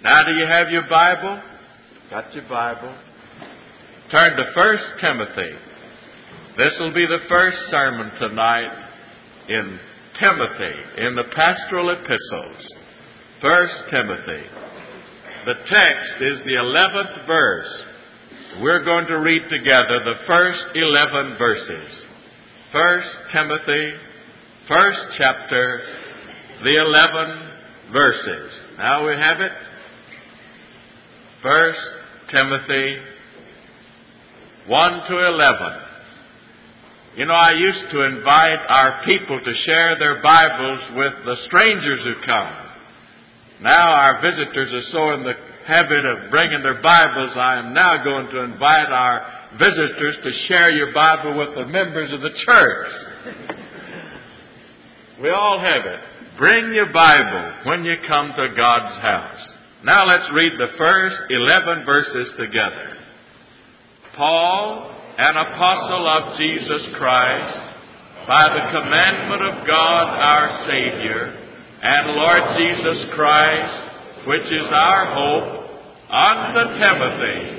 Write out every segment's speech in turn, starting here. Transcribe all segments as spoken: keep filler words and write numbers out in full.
Now, do you have your Bible? Got your Bible? Turn to First Timothy. This will be the first sermon tonight in Timothy, in the pastoral epistles. First Timothy. The text is the eleventh verse. We're going to read together the first eleven verses. First Timothy, first chapter, the eleven verses. Now we have it. First Timothy one to eleven. You know, I used to invite our people to share their Bibles with the strangers who come. Now our visitors are so in the habit of bringing their Bibles, I am now going to invite our visitors to share your Bible with the members of the church. We all have it. Bring your Bible when you come to God's house. Now let's read the first eleven verses together. Paul, an apostle of Jesus Christ, by the commandment of God our Savior, and Lord Jesus Christ, which is our hope, unto Timothy.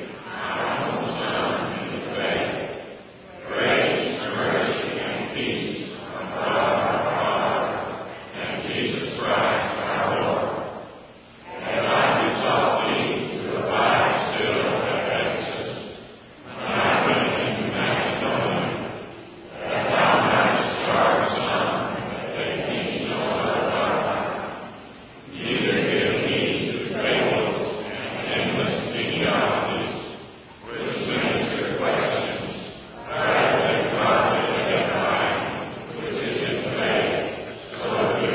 Grace, mercy, and peace from God our Father and Jesus Christ our Lord. As I besought thee to abide still at Ephesus, when I went into Macedonia, that thou mightest charge some that they teach no other doctrine, neither give heed to fables and endless genealogies, which minister questions, rather than godly edifying, which is in faith, so do.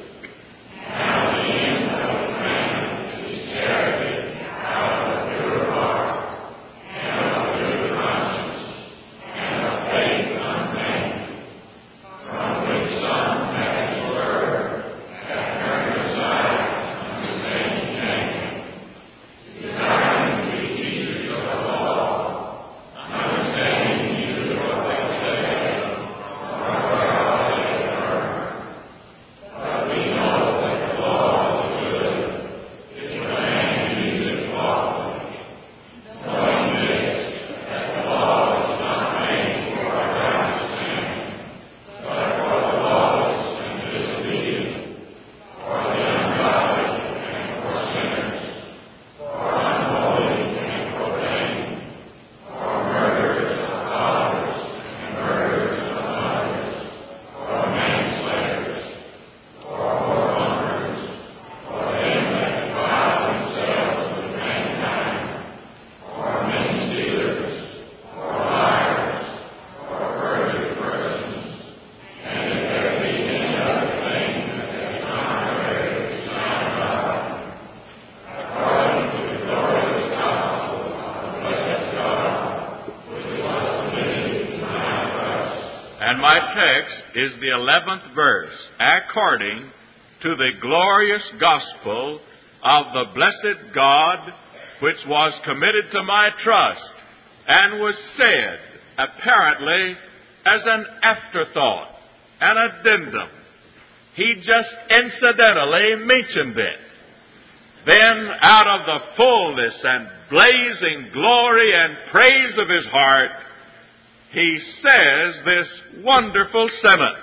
Now the end of the commandment is charity out of a pure heart, and of a good conscience, and of faith unfeigned, from which some have swerved, have turned aside from the same commandment, desiring to be teachers of the law, understanding neither what they say, nor whereof they affirm. But we know that the law is good, if a man use it lawfully, knowing this, that the law is not made for our righteous end, but for the lawless and disobedient, for the ungodly and for sinners, for unholy and profane, for murderers of fathers and murderers of mothers, for manslayers, for whoremongers, for them that defile themselves with mankind, for men stealers, for liars, for perjured persons, and if there be any other thing that is contrary to sound doctrine, according to the glorious gospel of the blessed God, which was committed to my trust. And my text is the eleventh verse, according to the glorious gospel of the blessed God, which was committed to my trust, and was said, apparently, as an afterthought, an addendum. He just incidentally mentioned it. Then, out of the fullness and blazing glory and praise of his heart, he says this wonderful sentence.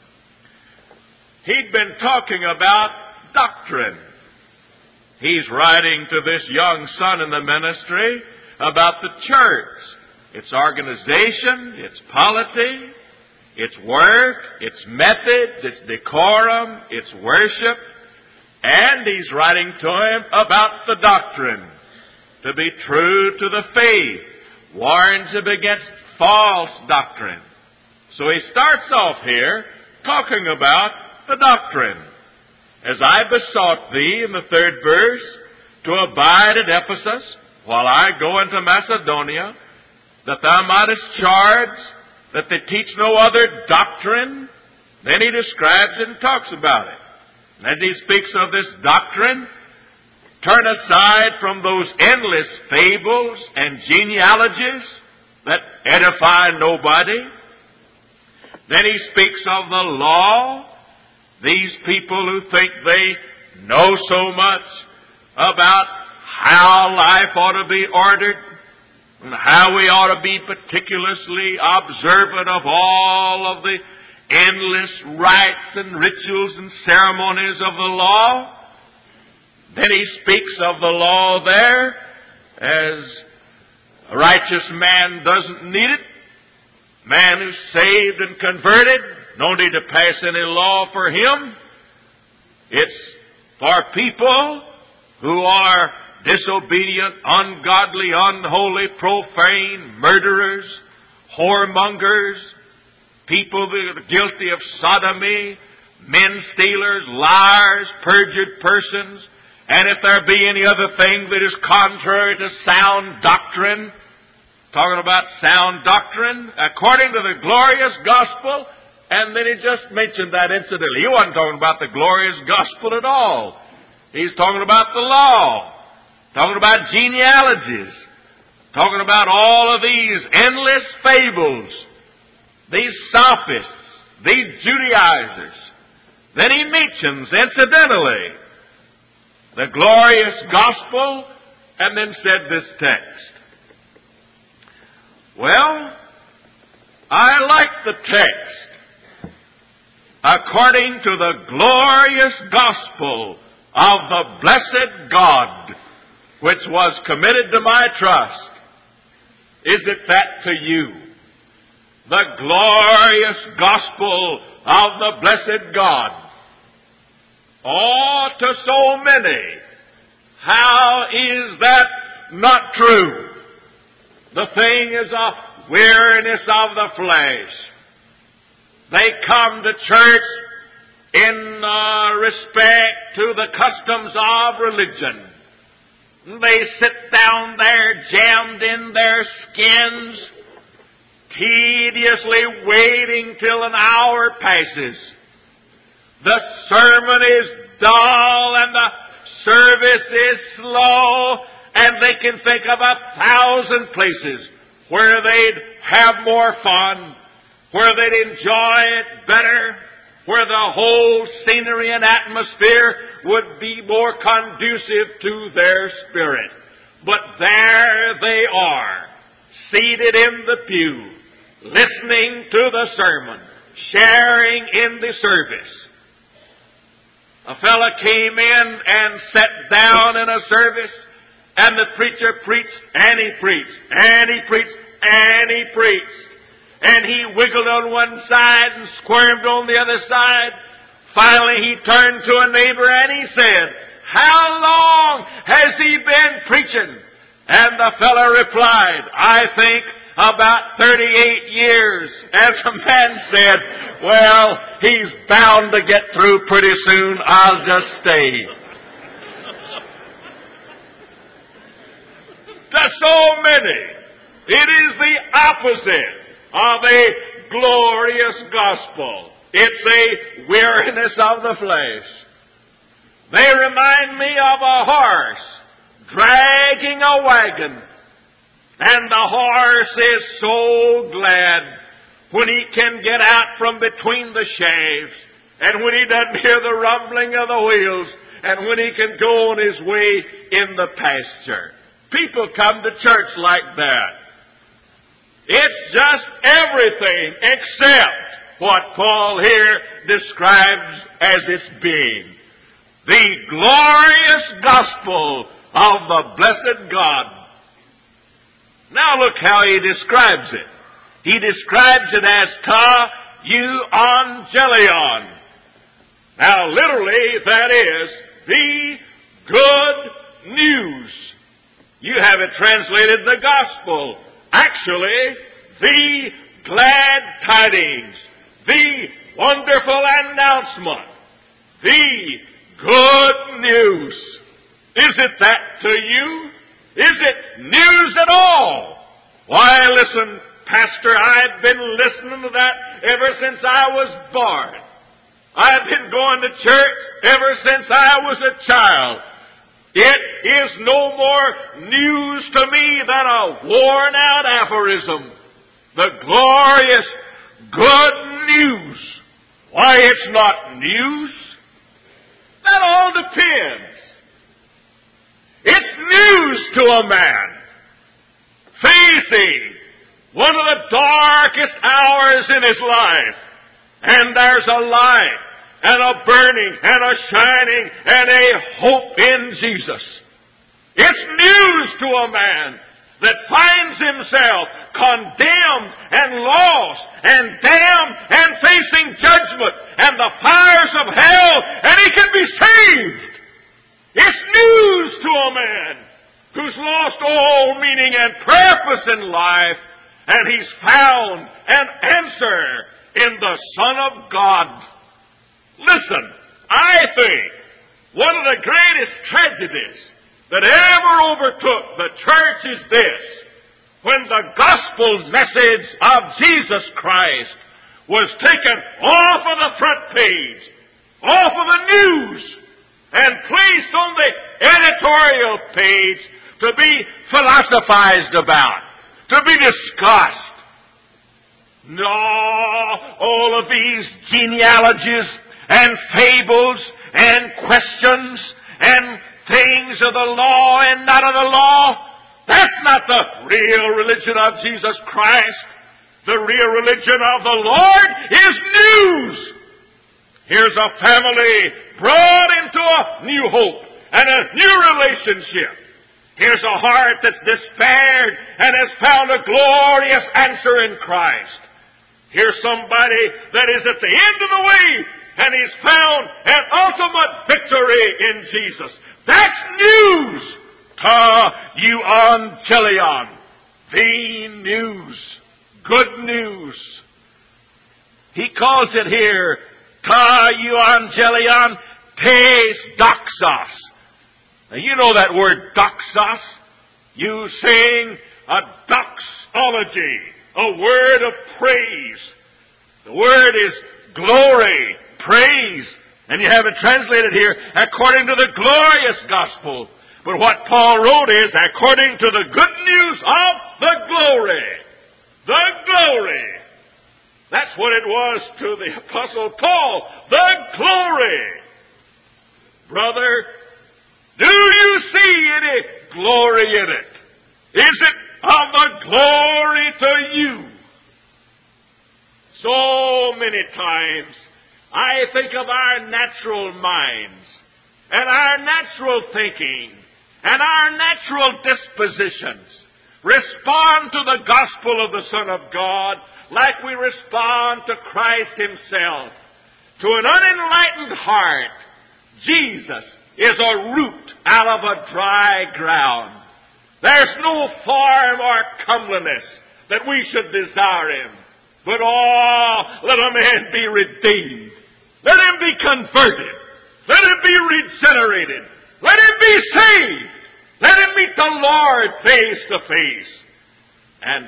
He'd been talking about doctrine. He's writing to this young son in the ministry about the church, its organization, its polity, its work, its methods, its decorum, its worship. And he's writing to him about the doctrine, to be true to the faith, warns him against false doctrine. So he starts off here talking about the doctrine. As I besought thee, in the third verse, to abide at Ephesus while I go into Macedonia, that thou mightest charge that they teach no other doctrine. Then he describes it and talks about it. And as he speaks of this doctrine, turn aside from those endless fables and genealogies that edify nobody. Then he speaks of the law. These people who think they know so much, about how life ought to be ordered and how we ought to be particularly observant of all of the endless rites and rituals and ceremonies of the law. Then he speaks of the law there as a righteous man doesn't need it. Man who's saved and converted, no need to pass any law for him. It's for people who are disobedient, ungodly, unholy, profane, murderers, whoremongers, people that are guilty of sodomy, men stealers, liars, perjured persons, and if there be any other thing that is contrary to sound doctrine, talking about sound doctrine, according to the glorious gospel, and then he just mentioned that incidentally. He wasn't talking about the glorious gospel at all. He's talking about the law, talking about genealogies, talking about all of these endless fables, these sophists, these Judaizers. Then he mentions, incidentally, the glorious gospel, and then said this text. Well, I like the text. According to the glorious gospel of the blessed God, which was committed to my trust. Is it that to you? The glorious gospel of the blessed God. Oh, to so many, how is that not true? The thing is a weariness of the flesh. They come to church in uh, respect to the customs of religion. They sit down there jammed in their skins, tediously waiting till an hour passes. The sermon is dull and the service is slow, and they can think of a thousand places where they'd have more fun, where they'd enjoy it better, where the whole scenery and atmosphere would be more conducive to their spirit. But there they are, seated in the pew, listening to the sermon, sharing in the service. A fellow came in and sat down in a service, and the preacher preached, and he preached, and he preached, and he preached. And he wiggled on one side and squirmed on the other side. Finally, he turned to a neighbor and he said, "How long has he been preaching?" And the fellow replied, "I think about thirty-eight years. And the man said, "Well, he's bound to get through pretty soon. I'll just stay." To so many, it is the opposite of a glorious gospel. It's a weariness of the flesh. They remind me of a horse dragging a wagon. And the horse is so glad when he can get out from between the shafts, and when he doesn't hear the rumbling of the wheels, and when he can go on his way in the pasture. People come to church like that. It's just everything except what Paul here describes as its being. The glorious gospel of the blessed God. Now look how he describes it. He describes it as ta euangelion. Now literally that is the good news. You have it translated the gospel. Actually, the glad tidings, the wonderful announcement, the good news. Is it that to you? Is it news at all? Why, listen, Pastor, I've been listening to that ever since I was born. I've been going to church ever since I was a child. It is no more news to me than a worn-out aphorism. The glorious good news. Why, it's not news. That all depends. news to a man facing one of the darkest hours in his life. And there's a light and a burning and a shining and a hope in Jesus. It's news to a man that finds himself condemned and lost and damned and facing judgment and the fires of hell, and he can be saved. It's news to a man who's lost all meaning and purpose in life, and he's found an answer in the Son of God. Listen, I think one of the greatest tragedies that ever overtook the church is this: when the gospel message of Jesus Christ was taken off of the front page, off of the news, and placed on the editorial page to be philosophized about, to be discussed. No, all of these genealogies and fables and questions and things of the law and not of the law, that's not the real religion of Jesus Christ. The real religion of the Lord is news. Here's a family brought into a new hope and a new relationship. Here's a heart that's despaired and has found a glorious answer in Christ. Here's somebody that is at the end of the way, and he's found an ultimate victory in Jesus. That's news. Ta euangelion. The news. Good news. He calls it here, ta euangelion tes doxos. Now you know that word doxos. You sing a doxology, a word of praise. The word is glory, praise. And you have it translated here, according to the glorious gospel. But what Paul wrote is, according to the good news of the glory. The glory. That's what it was to the Apostle Paul. The glory. Brother, do you see any glory in it? Is it of the glory to you? So many times I think of our natural minds and our natural thinking and our natural dispositions respond to the gospel of the Son of God like we respond to Christ Himself. To an unenlightened heart, Jesus is a root out of a dry ground. There's no form or comeliness that we should desire Him. But oh, let a man be redeemed. Let him be converted. Let him be regenerated. Let him be saved. Let him meet the Lord face to face. And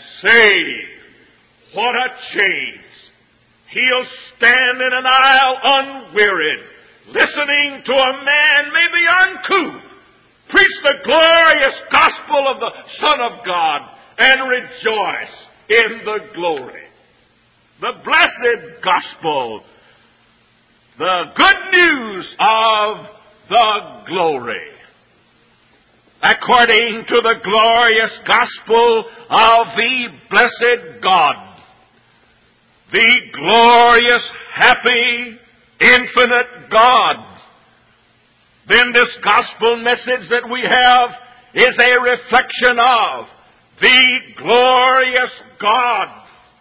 say, what a change. He'll stand in an aisle unwearied, listening to a man maybe uncouth preach the glorious gospel of the Son of God and rejoice in the glory. The blessed gospel, the good news of the glory. According to the glorious gospel of the blessed God, the glorious, happy, infinite God, then this gospel message that we have is a reflection of the glorious God.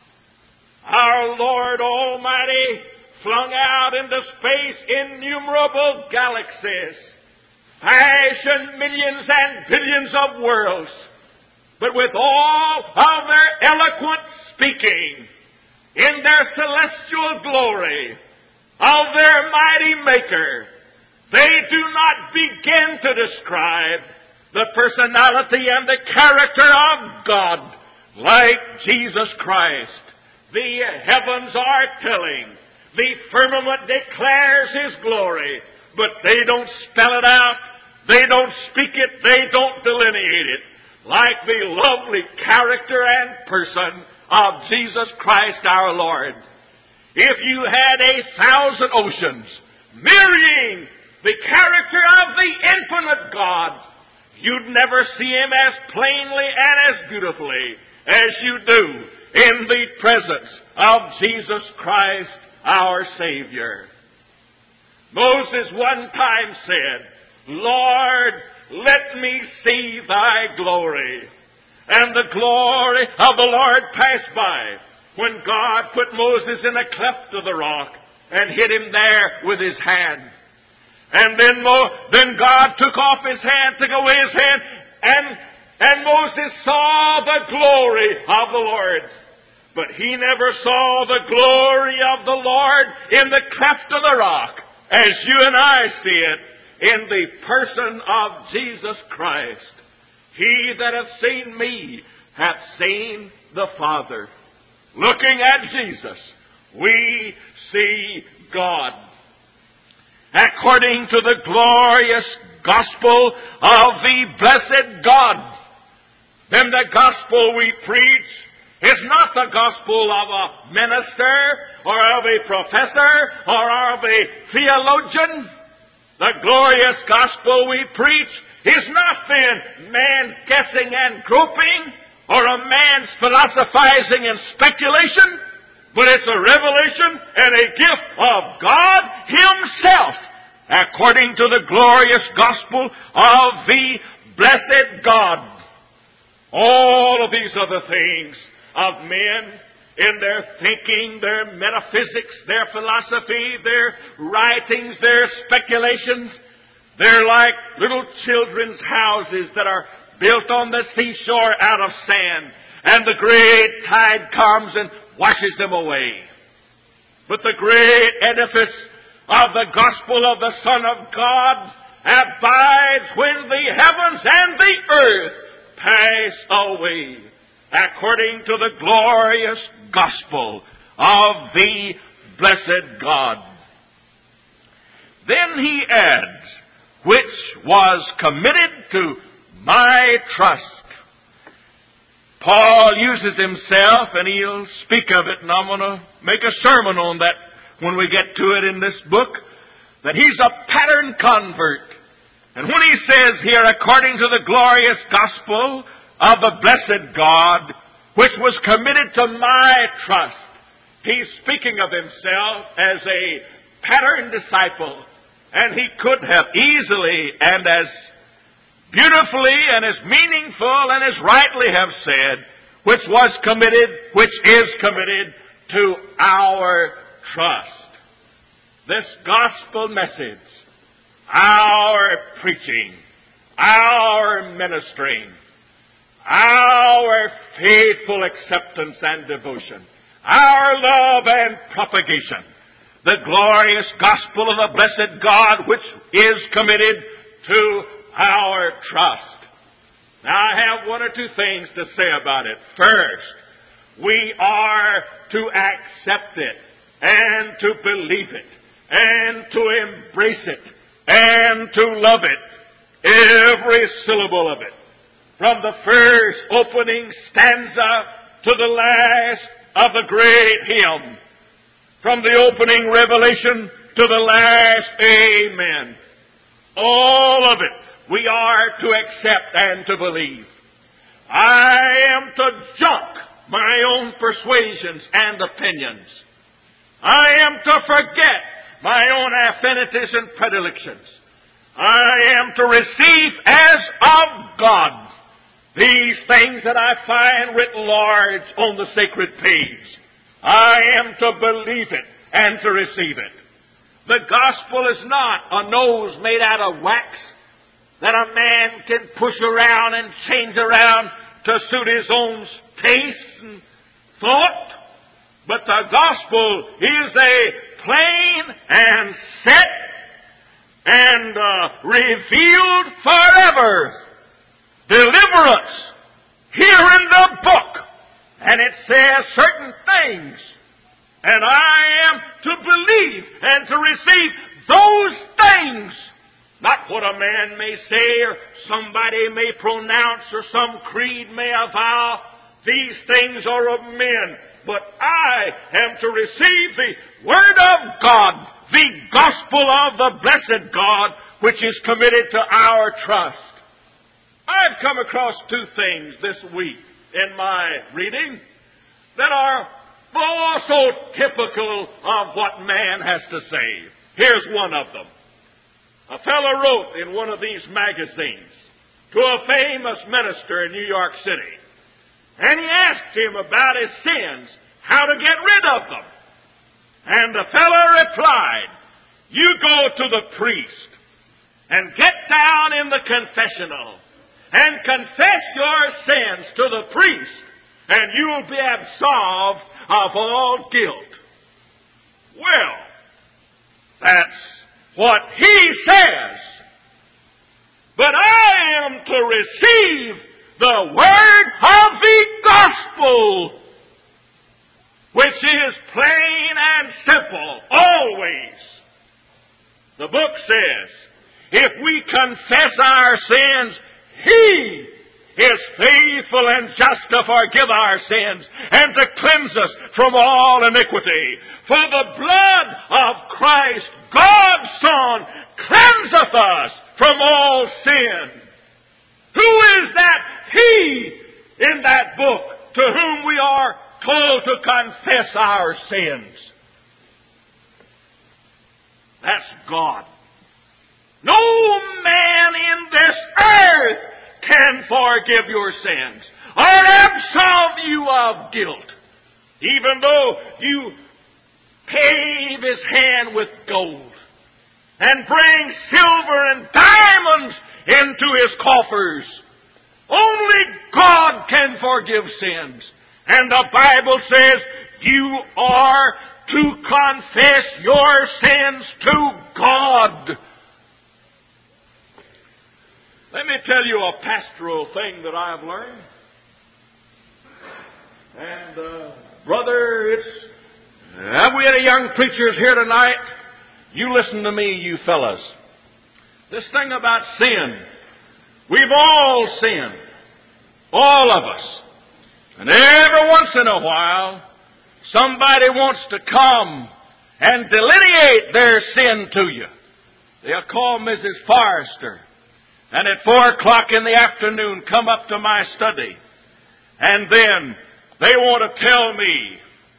Our Lord Almighty flung out into space innumerable galaxies, fashioned millions and billions of worlds, but with all of their eloquent speaking, in their celestial glory of their mighty Maker, they do not begin to describe the personality and the character of God like Jesus Christ. The heavens are telling, the firmament declares His glory, but they don't spell it out, they don't speak it, they don't delineate it, like the lovely character and person of Jesus Christ our Lord. If you had a thousand oceans mirroring the character of the infinite God, you'd never see Him as plainly and as beautifully as you do in the presence of Jesus Christ, our Savior. Moses one time said, Lord, let me see Thy glory. And the glory of the Lord passed by when God put Moses in a cleft of the rock and hid him there with His hand. And then, Mo- then God took off His hand, took away His hand, and, and Moses saw the glory of the Lord. But he never saw the glory of the Lord in the cleft of the rock, as you and I see it in the person of Jesus Christ. He that hath seen me hath seen the Father. Looking at Jesus, we see God. According to the glorious gospel of the blessed God, then the gospel we preach is not the gospel of a minister or of a professor or of a theologian. The glorious gospel we preach is not then man's guessing and groping or a man's philosophizing and speculation, but it's a revelation and a gift of God Himself, according to the glorious gospel of the blessed God. All of these other things of men in their thinking, their metaphysics, their philosophy, their writings, their speculations, they're like little children's houses that are built on the seashore out of sand, and the great tide comes and washes them away. But the great edifice of the gospel of the Son of God abides when the heavens and the earth pass away, according to the glorious gospel of the blessed God. Then he adds, which was committed to my trust. Paul uses himself, and he'll speak of it, and I'm going to make a sermon on that when we get to it in this book, that he's a pattern convert. And when he says here, according to the glorious gospel of the blessed God, which was committed to my trust, he's speaking of himself as a pattern disciple. And he could have easily and as beautifully and as meaningful and as rightly have said, which was committed, which is committed to our trust. This gospel message, our preaching, our ministering, our faithful acceptance and devotion, our love and propagation, the glorious gospel of the blessed God, which is committed to our trust. Now, I have one or two things to say about it. First, we are to accept it and to believe it and to embrace it and to love it, every syllable of it, from the first opening stanza to the last of the great hymn, from the opening revelation to the last amen. All of it we are to accept and to believe. I am to junk my own persuasions and opinions. I am to forget my own affinities and predilections. I am to receive as of God these things that I find written large on the sacred page. I am to believe it and to receive it. The gospel is not a nose made out of wax that a man can push around and change around to suit his own taste and thought. But the gospel is a plain and set and uh, revealed forever deliverance here in the book. And it says certain things. And I am to believe and to receive those things. Not what a man may say or somebody may pronounce or some creed may avow. These things are of men. But I am to receive the Word of God, the gospel of the blessed God, which is committed to our trust. come across two things this week in my reading that are oh, so typical of what man has to say. Here's one of them. A fellow wrote in one of these magazines to a famous minister in New York City, and he asked him about his sins, how to get rid of them. And the fellow replied, you go to the priest and get down in the confessional and confess your sins to the priest, and you'll be absolved of all guilt. Well, that's what he says. But I am to receive the word of the gospel, which is plain and simple, always. The book says, if we confess our sins, He is faithful and just to forgive our sins and to cleanse us from all iniquity. For the blood of Christ, God's Son, cleanseth us from all sin. Who is that He in that book to whom we are told to confess our sins? That's God. No man in this earth can forgive your sins or absolve you of guilt, even though you pave his hand with gold and bring silver and diamonds into his coffers. Only God can forgive sins. And the Bible says you are to confess your sins to God. Let me tell you a pastoral thing that I've learned. And, uh, brother, it's... Uh, we had a young preachers here tonight. You listen to me, you fellas. This thing about sin. We've all sinned. All of us. And every once in a while, somebody wants to come and delineate their sin to you. They'll call Missus Forrester. And at four o'clock in the afternoon, come up to my study. And then they want to tell me,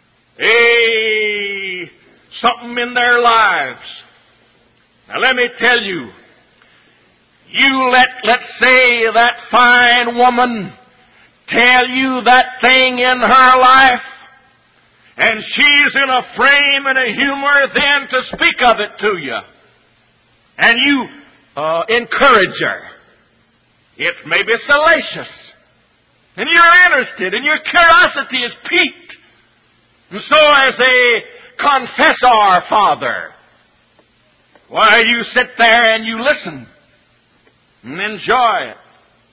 hey, something in their lives. Now let me tell you, you let, let's say, that fine woman tell you that thing in her life, and she's in a frame and a humor then to speak of it to you. And you uh, encourage her. It may be salacious. And you're interested, and your curiosity is piqued. And so as a confessor father, why, you sit there and you listen and enjoy it.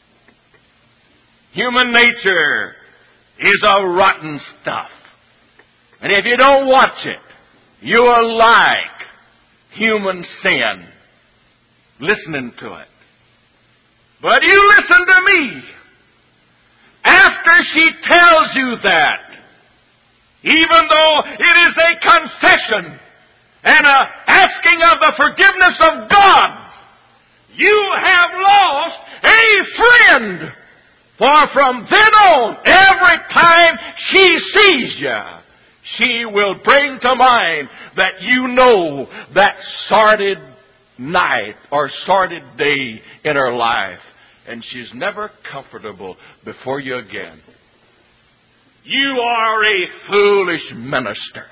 Human nature is a rotten stuff. And if you don't watch it, you will like human sin, listening to it. But you listen to me. After she tells you that, even though it is a confession and a asking of the forgiveness of God, you have lost a friend. For from then on, every time she sees you, she will bring to mind that you know that sordid night or sordid day in her life. And she's never comfortable before you again. You are a foolish minister.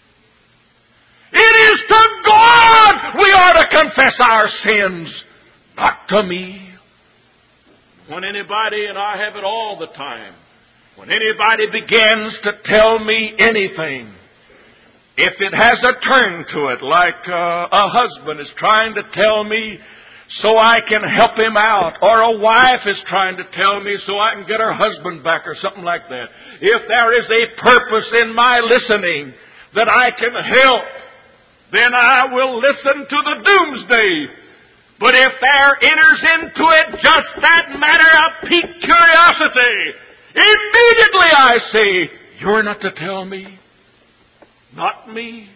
It is to God we are to confess our sins, not to me. When anybody, and I have it all the time, when anybody begins to tell me anything, if it has a turn to it, like uh, a husband is trying to tell me so I can help him out, or a wife is trying to tell me so I can get her husband back, or something like that. If there is a purpose in my listening that I can help, then I will listen to the doomsday. But if there enters into it just that matter of piqued curiosity, immediately I say, you're not to tell me. Not me.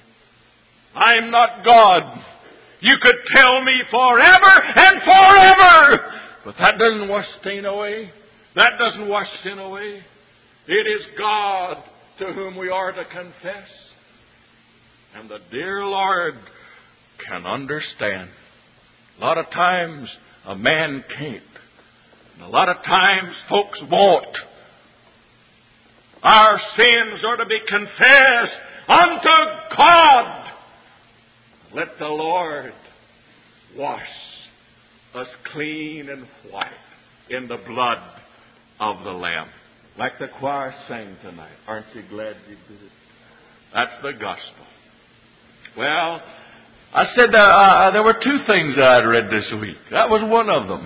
I'm not God. You could tell me forever and forever. But that doesn't wash stain away. That doesn't wash sin away. It is God to whom we are to confess. And the dear Lord can understand. A lot of times a man can't. And a lot of times folks won't. Our sins are to be confessed unto God. Let the Lord wash us clean and white in the blood of the Lamb. Like the choir sang tonight. Aren't you glad you did it? That's the gospel. Well, I said uh, uh, there were two things that I'd read this week. That was one of them.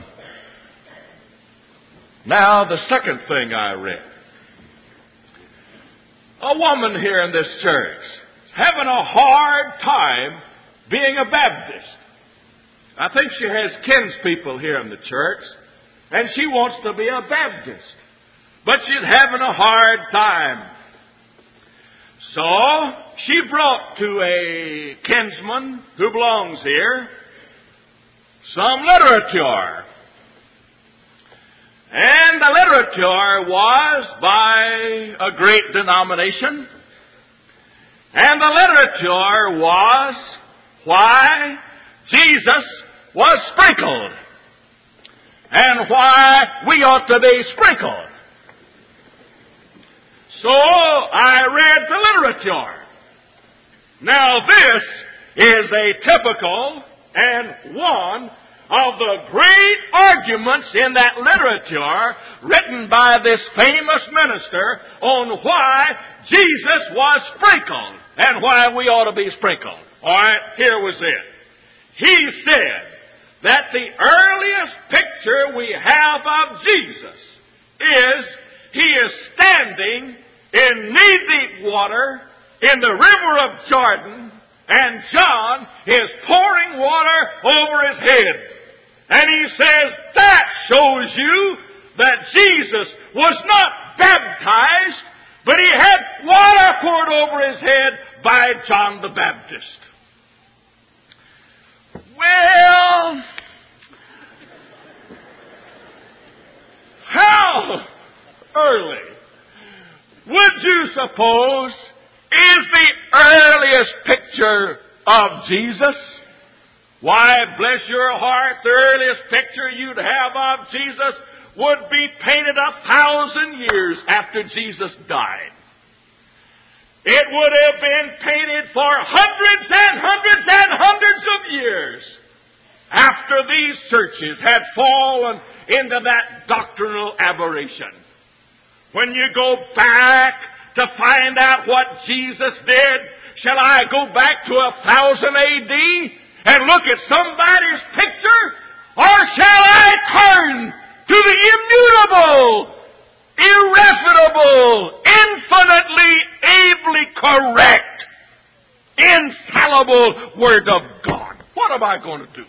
Now, the second thing I read. A woman here in this church is having a hard time being a Baptist. I think she has kinspeople here in the church, and she wants to be a Baptist. But she's having a hard time. So, she brought to a kinsman who belongs here some literature. And the literature was by a great denomination. And the literature was why Jesus was sprinkled. And why we ought to be sprinkled. So I read the literature. Now this is a typical and one of the great arguments in that literature written by this famous minister on why Jesus was sprinkled and why we ought to be sprinkled. All right, here was it. He said that the earliest picture we have of Jesus is he is standing in knee-deep water in the river of Jordan, and John is pouring water over his head. And he says that shows you that Jesus was not baptized, but he had water poured over his head by John the Baptist. Well, how early would you suppose is the earliest picture of Jesus? Why, bless your heart, the earliest picture you'd have of Jesus would be painted a thousand years after Jesus died. It would have been painted for hundreds and hundreds and hundreds of years after these churches had fallen into that doctrinal aberration. When you go back to find out what Jesus did, shall I go back to a thousand A D and look at somebody's picture? Or shall I turn to the immutable, irrefutable, infinitely, ably correct, infallible Word of God? What am I going to do?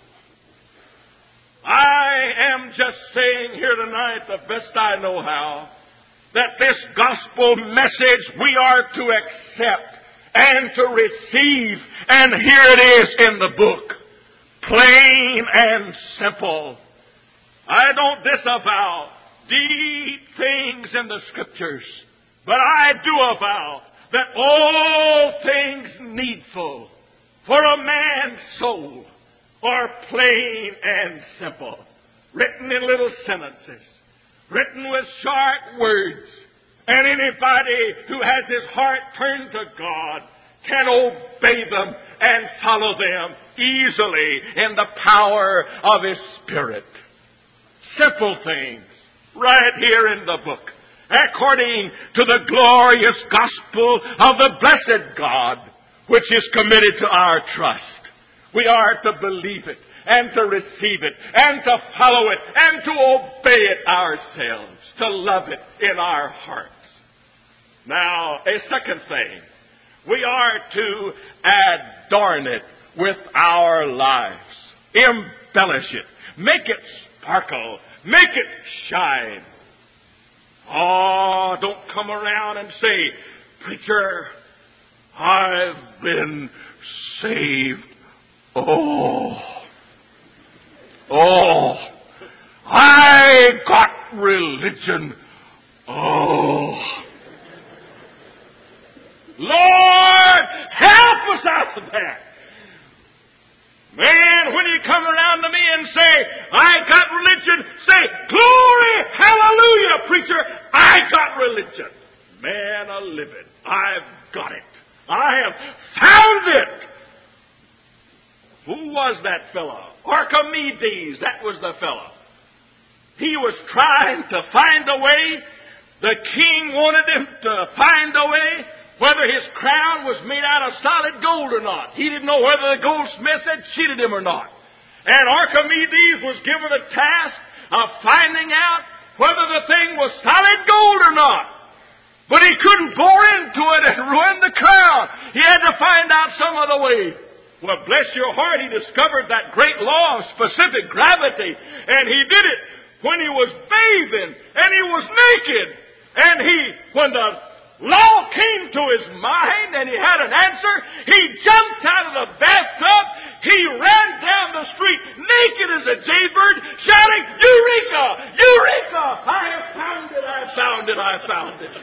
I am just saying here tonight, the best I know how, that this gospel message we are to accept and to receive. And here it is in the book. Plain and simple. I don't disavow deep things in the Scriptures, but I do avow that all things needful for a man's soul are plain and simple, written in little sentences, written with short words, and anybody who has his heart turned to God can obey them and follow them easily in the power of His Spirit. Simple things, right here in the book, according to the glorious gospel of the blessed God, which is committed to our trust. We are to believe it, and to receive it, and to follow it, and to obey it ourselves, to love it in our hearts. Now, a second thing, we are to adorn it with our lives, embellish it, make it sparkle, make it shine. Oh, don't come around and say, preacher, I've been saved. Oh, oh, I got religion. Oh. Lord, help us out of that. Man, when you come around to me and say, I got religion, say, glory, hallelujah, preacher, I got religion. Man, a living, I've got it. I have found it. Who was that fellow? Archimedes, that was the fellow. He was trying to find a way. The king wanted him to find a way whether his crown was made out of solid gold or not. He didn't know whether the goldsmiths had cheated him or not. And Archimedes was given a task of finding out whether the thing was solid gold or not. But he couldn't bore into it and ruin the crown. He had to find out some other way. Well, bless your heart, he discovered that great law of specific gravity. And he did it when he was bathing and he was naked. And he, when the law came to his mind and he had an answer, he jumped out of the bathtub. He ran down the street naked as a jaybird, shouting, Eureka! Eureka! I have found it! I found it! I found it!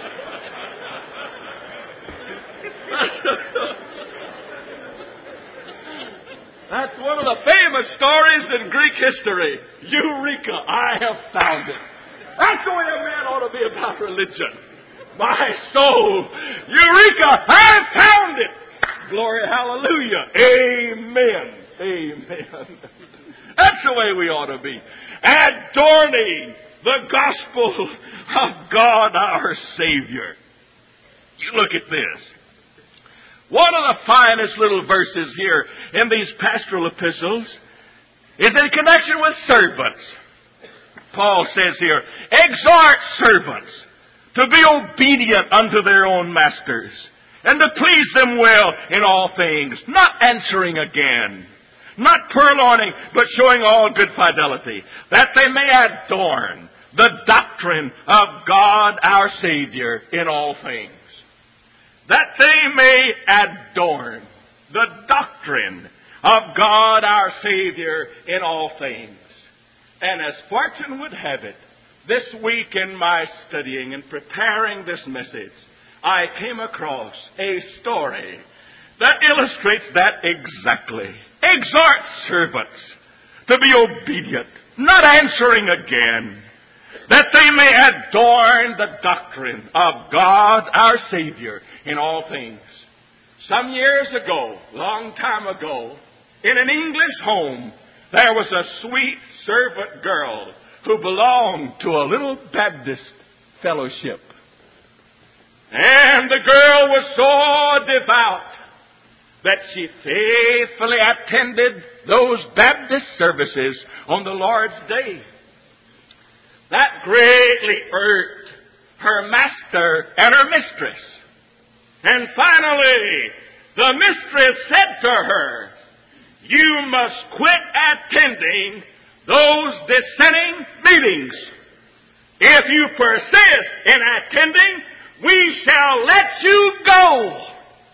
That's one of the famous stories in Greek history. Eureka! I have found it. That's the way a man ought to be about religion. My soul, Eureka! I have found it! Glory, hallelujah. Amen. Amen. That's the way we ought to be. Adorning the gospel of God our Savior. You look at this. One of the finest little verses here in these pastoral epistles is in connection with servants. Paul says here, exhort servants to be obedient unto their own masters, and to please them well in all things, not answering again, not purloining, but showing all good fidelity, that they may adorn the doctrine of God our Savior in all things. That they may adorn the doctrine of God our Savior in all things. And as fortune would have it, this week in my studying and preparing this message, I came across a story that illustrates that exactly. Exhort servants to be obedient, not answering again, that they may adorn the doctrine of God our Savior in all things. Some years ago, long time ago, in an English home, there was a sweet servant girl who belonged to a little Baptist fellowship. And the girl was so devout that she faithfully attended those Baptist services on the Lord's Day. That greatly irked her master and her mistress. And finally, the mistress said to her, you must quit attending those dissenting meetings. If you persist in attending, we shall let you go.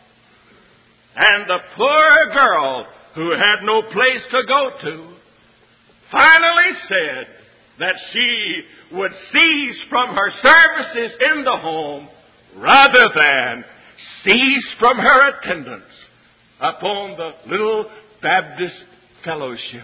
And the poor girl, who had no place to go to, finally said that she would cease from her services in the home rather than cease from her attendance upon the little Baptist fellowship.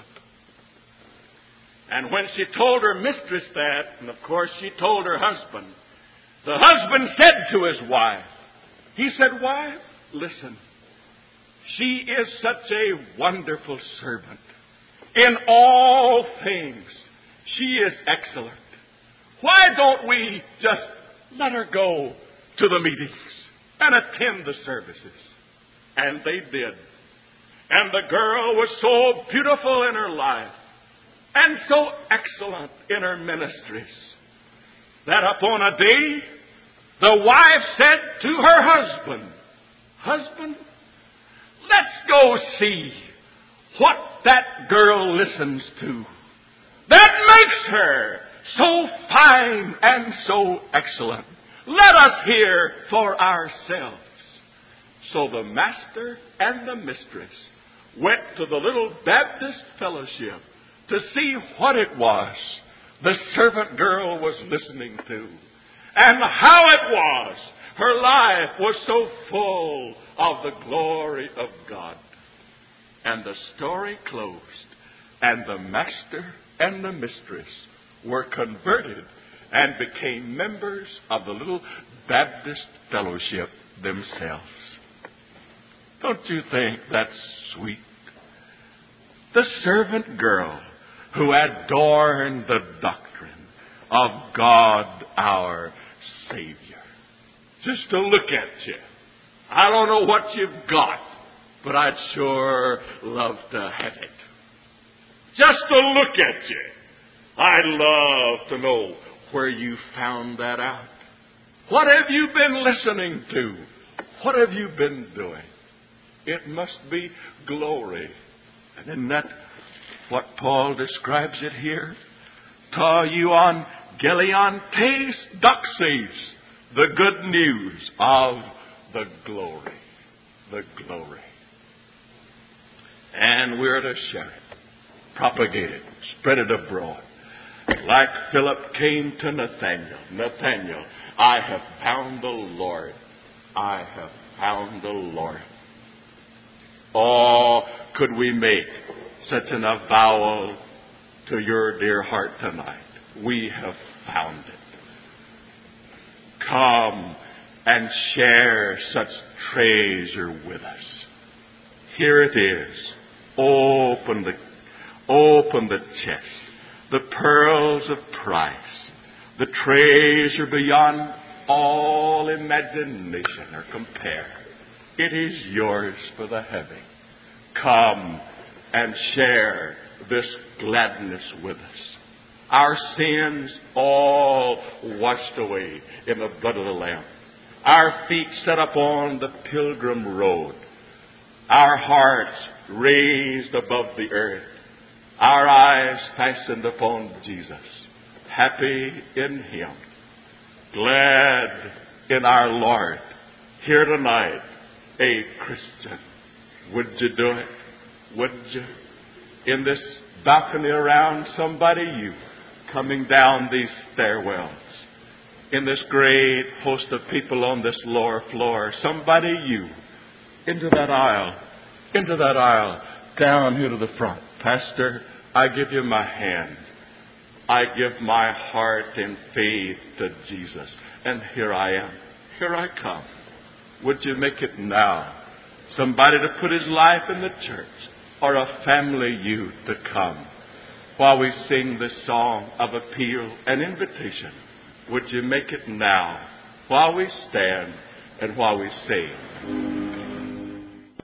And when she told her mistress that, and of course she told her husband, the husband said to his wife, he said, wife, listen, she is such a wonderful servant. In all things, she is excellent. Why don't we just let her go to the meetings and attend the services? And they did. And the girl was so beautiful in her life and so excellent in her ministries that upon a day, the wife said to her husband, husband, let's go see what that girl listens to that makes her so fine and so excellent. Let us hear for ourselves. So the master and the mistress went to the little Baptist fellowship to see what it was the servant girl was listening to, and how it was her life was so full of the glory of God. And the story closed, and the master and the mistress were converted and became members of the little Baptist fellowship themselves. Don't you think that's sweet? The servant girl who adorned the doctrine of God our Savior. Just to look at you. I don't know what you've got, but I'd sure love to have it. Just to look at you. I'd love to know where you found that out. What have you been listening to? What have you been doing? It must be glory. And isn't that what Paul describes it here? Ta euon geleontes doxes, the good news of the glory. The glory. And we're to share it, propagate it, spread it abroad. Like Philip came to Nathanael. Nathanael, I have found the Lord. I have found the Lord. Oh, could we make such an avowal to your dear heart tonight? We have found it. Come and share such treasure with us. Here it is. Open the, open the chest. The pearls of price. The treasure beyond all imagination or compare. It is yours for the having. Come and share this gladness with us. Our sins all washed away in the blood of the Lamb. Our feet set upon the pilgrim road. Our hearts raised above the earth. Our eyes fastened upon Jesus. Happy in Him. Glad in our Lord. Here tonight, a Christian. Would you do it? Would you? In this balcony around somebody you, coming down these stairwells. In this great host of people on this lower floor, somebody you, into that aisle, into that aisle, down here to the front. Pastor, I give you my hand. I give my heart in faith to Jesus. And here I am. Here I come. Would you make it now? Somebody to put his life in the church, or a family youth to come. While we sing this song of appeal and invitation, would you make it now? While we stand and while we sing.